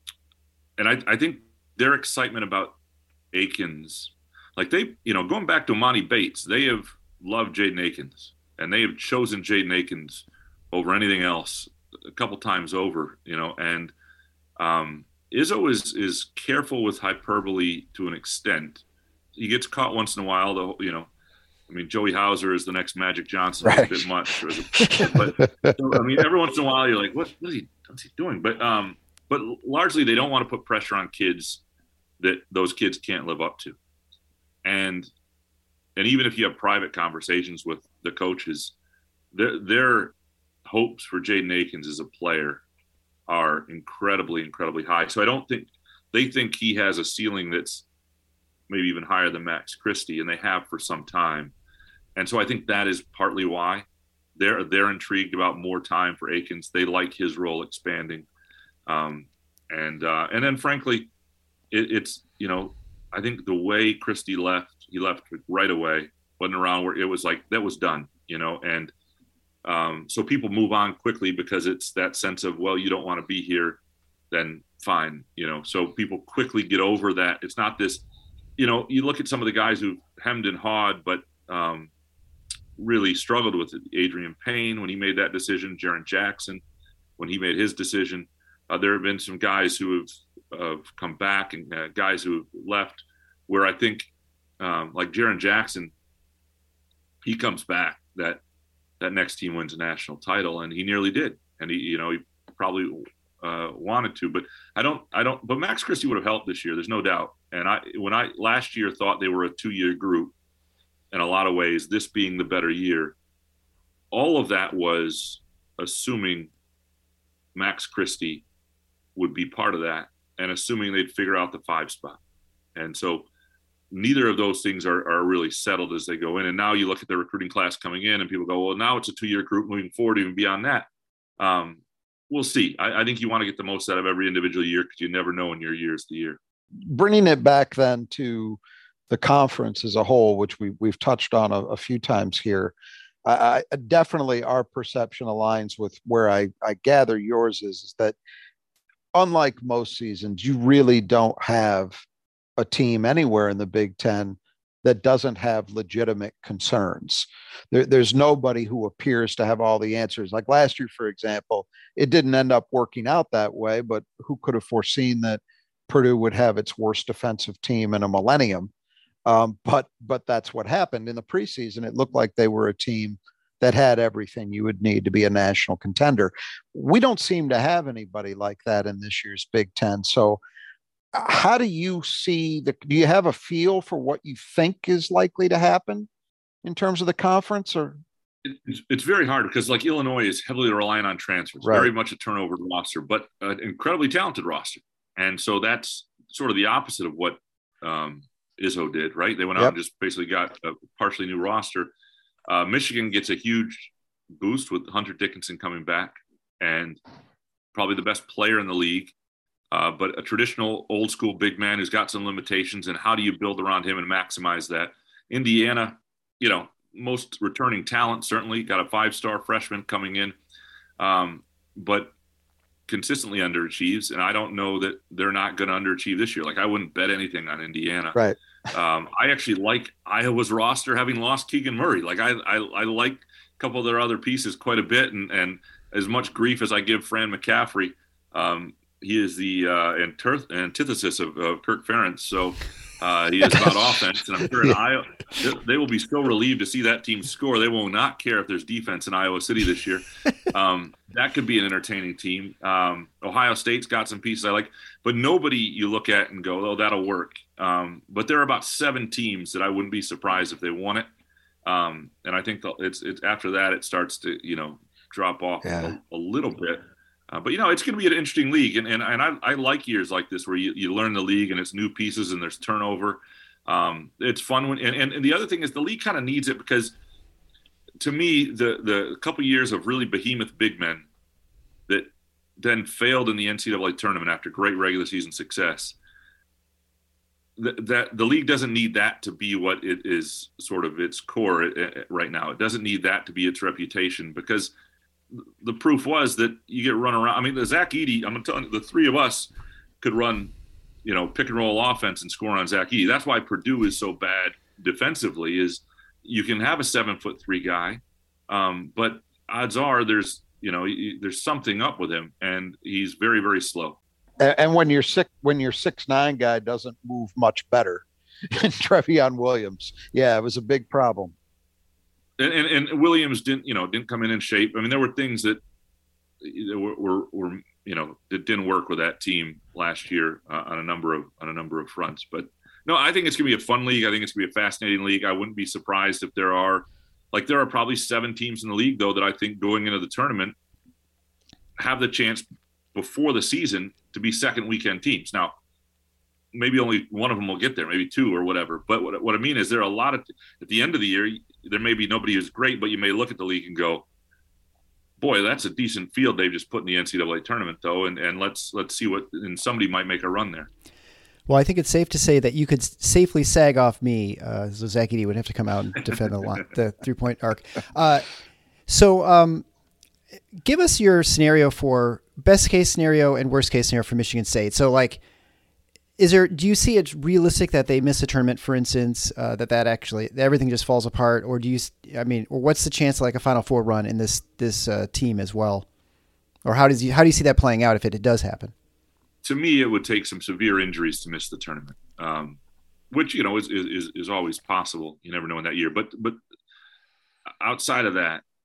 and I, I think their excitement about Akins, like they, you know, going back to Amani Bates, they have loved Jaden Akins and they have chosen Jaden Akins over anything else a couple times over, you know, and um, Izzo is is careful with hyperbole to an extent. He gets caught once in a while, though. You know, I mean, Joey Hauser is the next Magic Johnson, right. A bit much, but I mean, every once in a while, you're like, what, what is he, what's he doing? But um, but largely, they don't want to put pressure on kids that those kids can't live up to, and and even if you have private conversations with the coaches, they're they're hopes for Jaden Akins as a player are incredibly, incredibly high. So I don't think they think he has a ceiling that's maybe even higher than Max Christie, and they have for some time. And so I think that is partly why they're they're intrigued about more time for Akins. They like his role expanding, um, and uh, and then frankly, it, it's you know I think the way Christie left, he left right away. Wasn't around where it was like that was done, you know, and. Um, so people move on quickly because it's that sense of, well, you don't want to be here, then fine. You know, so people quickly get over that. It's not this, you know, you look at some of the guys who hemmed and hawed, but um, really struggled with it. Adrian Payne, when he made that decision, Jaren Jackson, when he made his decision, uh, there have been some guys who have, uh, come back and uh, guys who have left where I think um, like Jaren Jackson, he comes back that, that next team wins a national title, and he nearly did. And he, you know, he probably uh, wanted to, but I don't, I don't. But Max Christie would have helped this year. There's no doubt. And I, when I last year thought they were a two-year group, in a lot of ways, this being the better year, all of that was assuming Max Christie would be part of that, and assuming they'd figure out the five spot. And so neither of those things are, are really settled as they go in. And now you look at the recruiting class coming in and people go, well, now it's a two-year group moving forward, even beyond that. Um, we'll see. I, I think you want to get the most out of every individual year because you never know in your year's the year. Bringing it back then to the conference as a whole, which we, we've touched on a, a few times here, I, I definitely our perception aligns with where I, I gather yours is, is that unlike most seasons, you really don't have a team anywhere in the Big Ten that doesn't have legitimate concerns. There, there's nobody who appears to have all the answers. Like last year, for example, it didn't end up working out that way, but who could have foreseen that Purdue would have its worst defensive team in a millennium? Um, but but that's what happened in the preseason. It looked like they were a team that had everything you would need to be a national contender. We don't seem to have anybody like that in this year's Big Ten. So how do you see the, do you have a feel for what you think is likely to happen in terms of the conference? Or it's, it's very hard because like Illinois is heavily reliant on transfers, right. Very much a turnover roster, but an incredibly talented roster. And so that's sort of the opposite of what um, Izzo did, right? They went out yep. and just basically got a partially new roster. Uh, Michigan gets a huge boost with Hunter Dickinson coming back and probably the best player in the league. Uh, but a traditional old school big man who's got some limitations, and how do you build around him and maximize that? Indiana, you know, most returning talent, certainly got a five-star freshman coming in, um, but consistently underachieves. And I don't know that they're not going to underachieve this year. Like I wouldn't bet anything on Indiana. Right. Um, I actually like Iowa's roster having lost Keegan Murray. Like I, I, I like a couple of their other pieces quite a bit. And, and as much grief as I give Fran McCaffrey, um, he is the uh, antir- antithesis of, of Kirk Ferentz. So uh, he is about offense. And I'm sure in Iowa, they will be so relieved to see that team score. They will not care if there's defense in Iowa City this year. Um, that could be an entertaining team. Um, Ohio State's got some pieces I like, but nobody you look at and go, oh, that'll work. Um, but there are about seven teams that I wouldn't be surprised if they won it. Um, and I think it's, it's after that, it starts to, you know, drop off yeah. a, a little bit. Uh, but, you know, it's going to be an interesting league. And and, and I, I like years like this where you, you learn the league and it's new pieces and there's turnover. Um, it's fun. When, and, and, and the other thing is the league kind of needs it because, to me, the, the couple years of really behemoth big men that then failed in the N C double A tournament after great regular season success, th- that the league doesn't need that to be what it is sort of its core right now. It doesn't need that to be its reputation because – the proof was that you get run around. I mean, the Zach Edey, I'm telling you, the three of us could run, you know, pick and roll offense and score on Zach Edey. That's why Purdue is so bad defensively is you can have a seven foot three guy. Um, but odds are there's, you know, there's something up with him and he's very, very slow. And when you're sick, when your six, nine guy doesn't move much better, Trevion Williams. Yeah, it was a big problem. And, and and Williams didn't, you know, didn't come in in shape. I mean, there were things that were, were, were you know, that didn't work with that team last year uh, on a number of on a number of fronts. But no, I think it's gonna be a fun league. I think it's gonna be a fascinating league. I wouldn't be surprised if there are, like, there are probably seven teams in the league though that I think going into the tournament have the chance before the season to be second weekend teams. Now, maybe only one of them will get there, maybe two or whatever. But what, what I mean is there are a lot of at the end of the year. There may be nobody who's great, but you may look at the league and go, boy, that's a decent field they've just put in the N C double A tournament, though, and, and let's let's see what – and somebody might make a run there. Well, I think it's safe to say that you could safely sag off me. Uh, so Zach Edey would have to come out and defend the, line, the three-point arc. Uh, so um, give us your scenario for best-case scenario and worst-case scenario for Michigan State. So, like – Is there? Do you see it realistic that they miss a tournament, for instance, uh, that that actually everything just falls apart, or do you? I mean, or what's the chance of like a Final Four run in this this uh, team as well, or how does you how do you see that playing out if it, it does happen? To me, it would take some severe injuries to miss the tournament, um, which you know is, is is always possible. You never know in that year, but but outside of that,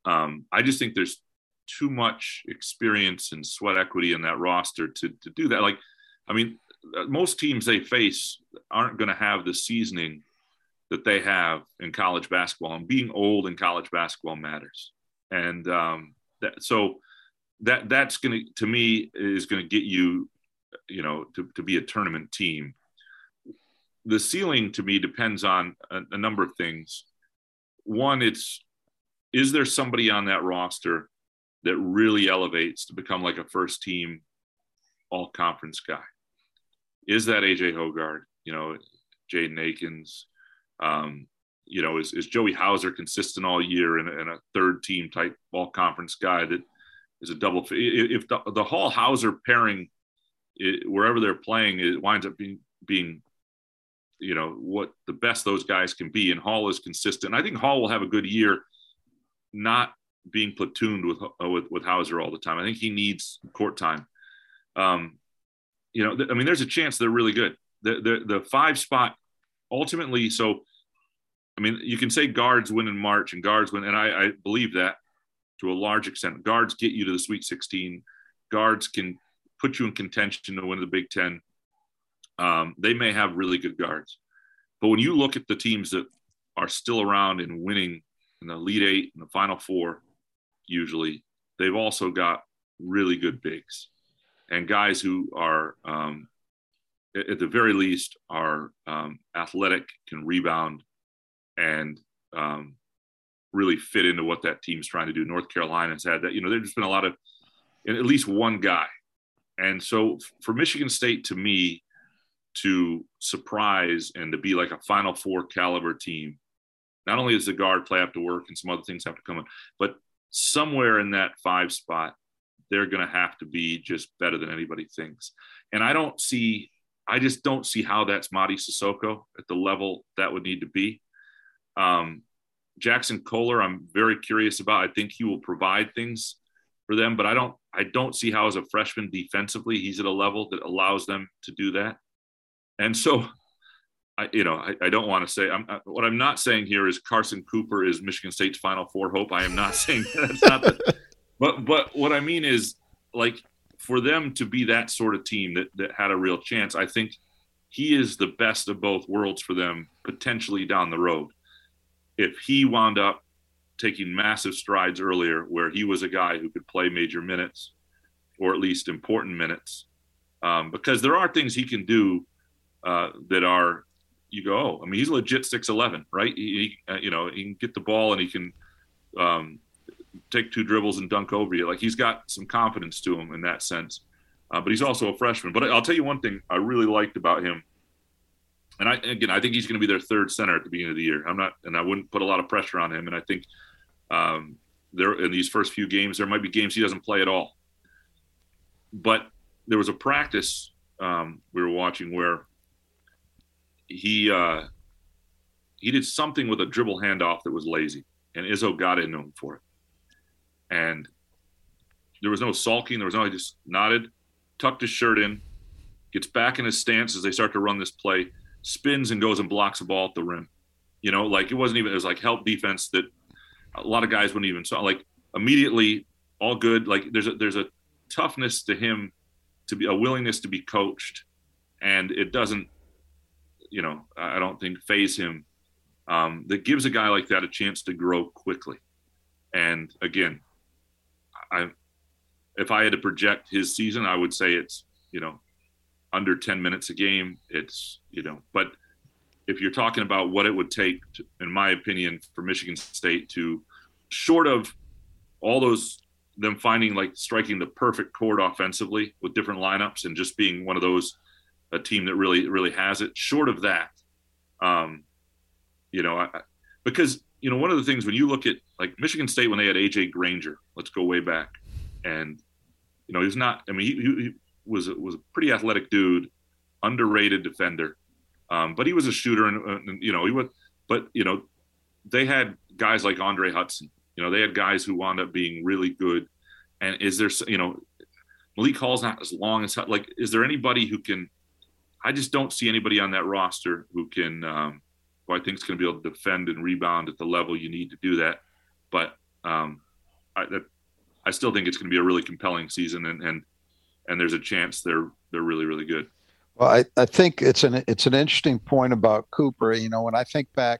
um, I just think there's too much experience and sweat equity in that roster to to do that. Like, I mean, most teams they face aren't going to have the seasoning that they have in college basketball, and being old in college basketball matters. And um, that, so that that's going to, to me, is going to get you, you know, to, to be a tournament team. The ceiling to me depends on a, a number of things. One, it's, is there somebody on that roster that really elevates to become like a first team all conference guy? Is that A J Hoggard, you know, Jaden Akins? Um, you know, is, is Joey Hauser consistent all year and, and a third team type all conference guy that is a double? If the, the Hall Hauser pairing, it, wherever they're playing, it winds up being, being, you know, what the best those guys can be. And Hall is consistent. And I think Hall will have a good year, not being platooned with, uh, with, with Hauser all the time. I think he needs court time. Um, you know, th- I mean, there's a chance they're really good. The, the, the five spot ultimately. So, I mean, you can say guards win in March and guards win. And I, I believe that to a large extent. Guards get you to the Sweet sixteen. Guards can put you in contention to win the Big Ten. Um, they may have really good guards. But when you look at the teams that are still around and winning in the Elite Eight and the Final Four, usually, they've also got really good bigs and guys who are, um, at the very least, are um, athletic, can rebound, and um, really fit into what that team's trying to do. North Carolina's had that. You know, there's just been a lot of, at least one guy. And so for Michigan State, to me, to surprise and to be like a Final Four caliber team, not only does the guard play have to work and some other things have to come in, but somewhere in that five spot, they're going to have to be just better than anybody thinks. And I don't see, I just don't see how that's Mady Sissoko at the level that would need to be. Um, Jackson Kohler, I'm very curious about. I think he will provide things for them, but I don't, I don't see how as a freshman defensively, he's at a level that allows them to do that. And so, I, you know, I, I don't want to say, I'm, I, what I'm not saying here is Carson Cooper is Michigan State's Final Four hope. I am not saying that. That's not the, but, but what I mean is, like, for them to be that sort of team that, that had a real chance, I think he is the best of both worlds for them potentially down the road. If he wound up taking massive strides earlier where he was a guy who could play major minutes or at least important minutes, um, because there are things he can do uh, that are, you go, oh, I mean, he's legit six eleven, right? He, he uh, you know, he can get the ball and he can um, take two dribbles and dunk over you. Like, he's got some confidence to him in that sense. Uh, but he's also a freshman. But I'll tell you one thing I really liked about him. And I, again, I think he's going to be their third center at the beginning of the year. I'm not, and I wouldn't put a lot of pressure on him. And I think um, there in these first few games, there might be games he doesn't play at all. But there was a practice um, we were watching where he uh, he did something with a dribble handoff that was lazy, and Izzo got into him for it. And there was no sulking. There was no, he just nodded, tucked his shirt in, gets back in his stance as they start to run this play, spins and goes and blocks a ball at the rim. You know, like, it wasn't even, it was like help defense that a lot of guys wouldn't even saw. Like, immediately, all good. Like, there's a, there's a toughness to him, to be a willingness to be coached, and it doesn't, you know, I don't think phase him. Um, that gives a guy like that a chance to grow quickly. And again, I, if I had to project his season, I would say it's, you know, under ten minutes a game. It's, you know, but if you're talking about what it would take, to, in my opinion, for Michigan State to, short of all those, them finding, like, striking the perfect chord offensively with different lineups and just being one of those, a team that really, really has it, short of that, um, you know, I, because, you know, one of the things when you look at, like, Michigan State, when they had A J Granger, let's go way back. And, you know, he's not, I mean, he, he was, was a pretty athletic dude, underrated defender. Um, but he was a shooter and, and, you know, he was, but, you know, they had guys like Andre Hudson, you know, they had guys who wound up being really good. And is there, you know, Malik Hall's not as long as, like, is there anybody who can, I just don't see anybody on that roster who can, um, who I think is going to be able to defend and rebound at the level you need to do that. But um, I, that, I still think it's going to be a really compelling season, and, and, and there's a chance they're, they're really, really good. Well, I, I think it's an, it's an interesting point about Cooper. You know, when I think back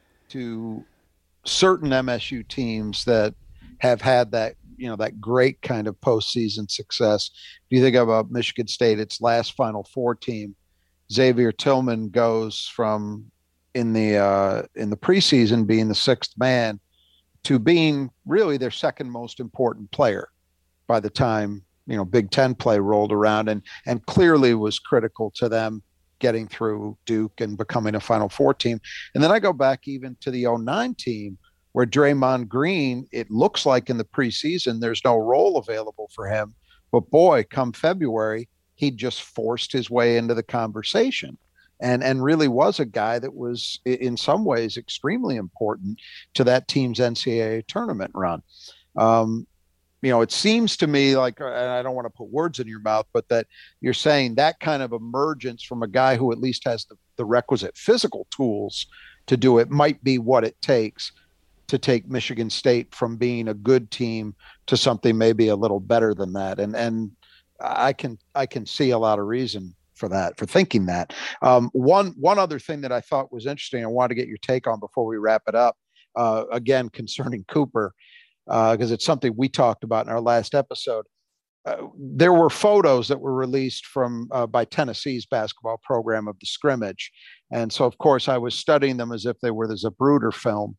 to certain M S U teams that have had that, you know, that great kind of postseason success. If you think about Michigan State, its last Final Four team, Xavier Tillman goes from in the uh, in the preseason being the sixth man to being really their second most important player by the time, you know, Big Ten play rolled around, and and clearly was critical to them getting through Duke and becoming a Final Four team. And then I go back even to the oh nine team where Draymond Green, it looks like in the preseason, there's no role available for him. But boy, come February, he just forced his way into the conversation and, and really was a guy that was in some ways extremely important to that team's N C double A tournament run. Um, You know, it seems to me like, and I don't want to put words in your mouth, but that you're saying that kind of emergence from a guy who at least has the, the requisite physical tools to do it might be what it takes to take Michigan State from being a good team to something maybe a little better than that. And and I can I can see a lot of reason for that, for thinking that. Um, one one other thing that I thought was interesting, I wanted to get your take on before we wrap it up, uh, again, concerning Cooper. Because uh, it's something we talked about in our last episode. Uh, there were photos that were released from uh, by Tennessee's basketball program of the scrimmage. And so, of course, I was studying them as if they were the Zapruder film.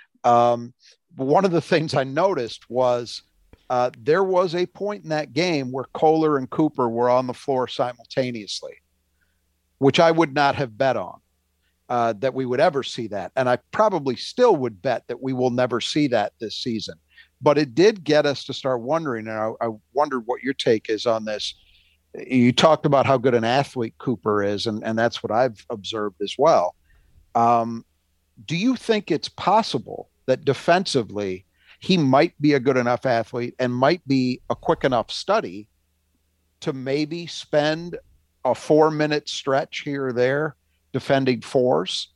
Um, but one of the things I noticed was uh, there was a point in that game where Kohler and Cooper were on the floor simultaneously, which I would not have bet on. Uh, that we would ever see that. And I probably still would bet that we will never see that this season. But it did get us to start wondering, and I, I wondered what your take is on this. You talked about how good an athlete Cooper is, and, and that's what I've observed as well. Um, do you think it's possible that defensively he might be a good enough athlete and might be a quick enough study to maybe spend a four-minute stretch here or there defending fours,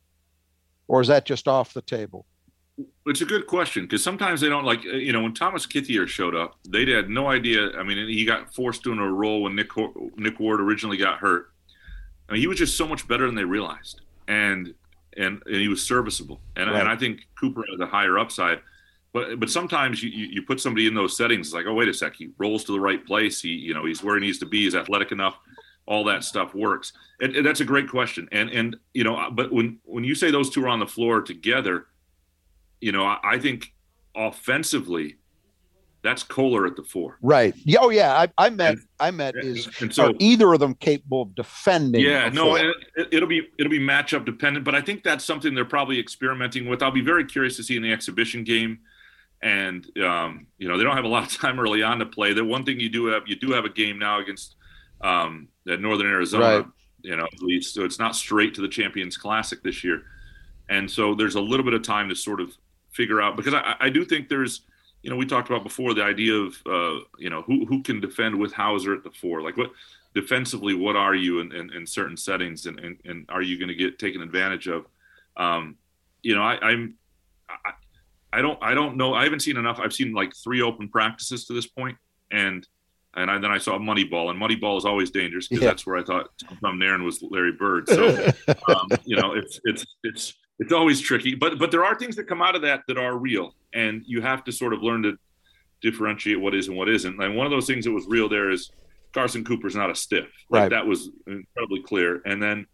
or is that just off the table? It's a good question, because sometimes they don't, like, you know, when Thomas Kithier showed up, they had no idea. I mean, he got forced into a role when Nick Nick Ward originally got hurt. I mean, he was just so much better than they realized, and and, and he was serviceable. And, right. and I think Cooper has a higher upside. But but sometimes you, you put somebody in those settings, it's like, oh, wait a sec, he rolls to the right place. He you know he's where he needs to be. He's athletic enough. All that stuff works. And, and that's a great question. And, and, you know, but when, when you say those two are on the floor together, you know, I, I think offensively, that's Kohler at the four. Right. Oh yeah. I, I meant, and, I meant is and so, are either of them capable of defending? Yeah, no, it, it'll be, it'll be matchup dependent, but I think that's something they're probably experimenting with. I'll be very curious to see in the exhibition game. And, um, you know, they don't have a lot of time early on to play. The one thing you do have, you do have a game now against, um, at Northern Arizona, right. you know, at least, so it's not straight to the Champions Classic this year. And so there's a little bit of time to sort of figure out, because I, I do think there's, you know, we talked about before the idea of, uh, you know, who, who can defend with Hauser at the four, like what defensively, what are you in, in, in certain settings, and, and, and are you going to get taken advantage of? Um, you know, I, I'm, I, I don't, I don't know. I haven't seen enough. I've seen like three open practices to this point, and And I, then I saw Moneyball, and Moneyball is always dangerous, because yeah. that's where I thought Tom Nairn was Larry Bird. So, um, you know, it's it's it's it's always tricky. But but there are things that come out of that that are real, and you have to sort of learn to differentiate what is and what isn't. And one of those things that was real there is Carson Cooper's not a stiff. Like, right. That was incredibly clear. And then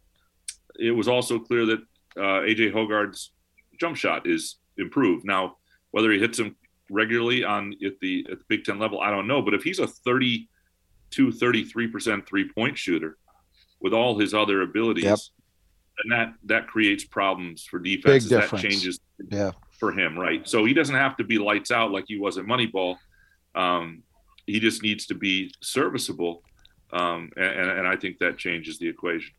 it was also clear that uh, A J Hoggard's jump shot is improved. Now, whether he hits him regularly on at the at the Big Ten level, I don't know, but if he's a thirty-two, thirty-three percent three-point shooter with all his other abilities, yep. then that that creates problems for defenses. That changes yeah. for him, right? So he doesn't have to be lights out like he was at Moneyball. Um, he just needs to be serviceable, um, and, and I think that changes the equation.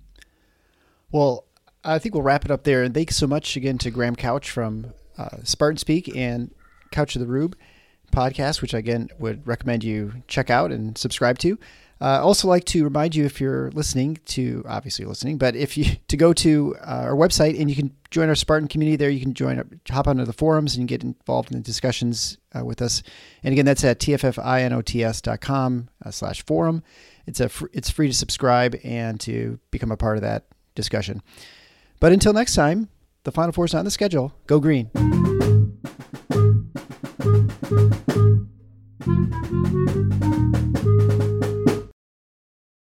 Well, I think we'll wrap it up there, and thanks so much again to Graham Couch from uh, Spartan Speak and Couch of the Rube podcast, which again would recommend you check out and subscribe to. Uh, also like to remind you, if you're listening to, obviously listening, but if you, to go to uh, our website and you can join our Spartan community there. You can join, hop onto the forums and get involved in the discussions uh, with us. And again, that's at tffinots.com uh, slash forum. It's a, fr- it's free to subscribe and to become a part of that discussion. But until next time, the Final Four is not on the schedule. Go green. Thank you.